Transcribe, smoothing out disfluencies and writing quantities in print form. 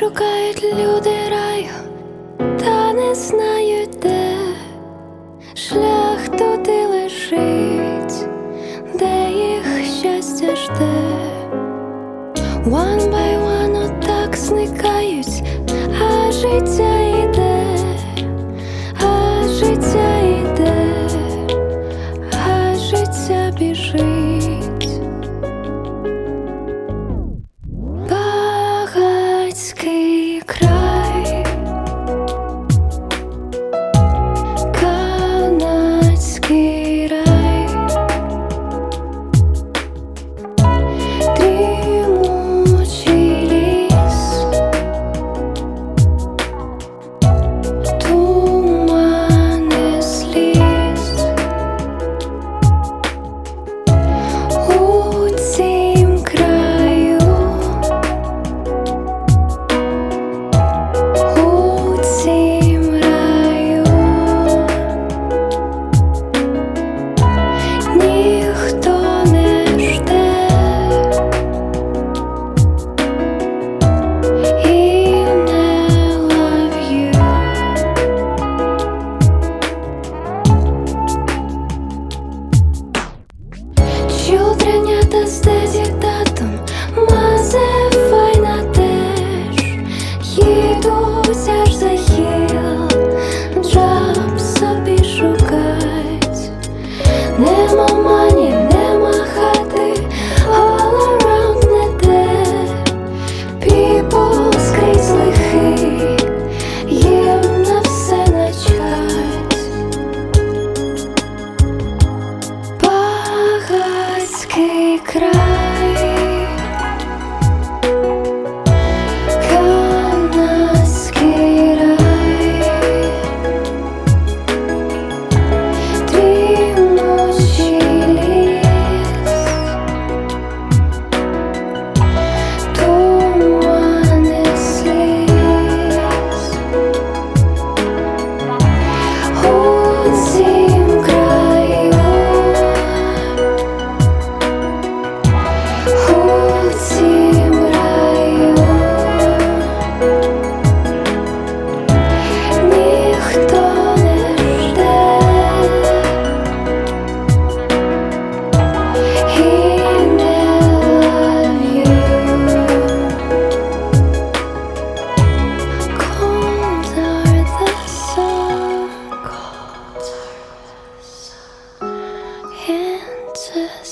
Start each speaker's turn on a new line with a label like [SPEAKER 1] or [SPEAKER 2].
[SPEAKER 1] Шукають люди раю, та не знають де. Шлях туди лежить, де їх щастя жде. One by one отак зникають, а життя йде, а життя йде, а життя біжить. Багатський край, канадський рай, дрімучий ліс, тумани сліз. У цім краю, у цім раю ніхто не жде і не love you. Чудренята стезі татом, мазе файна теж, їдуть аж за хіл, джаб собі шукать. Нема мані, нема хати, all around не те. People скрізь лихий, їм на все начхать. Багатський край, канадський рай, дрімучий ліс, тумани сліз. У цім краю, у цім раю ніхто не жде і не love you. Cold are the sun, cold are the sun, into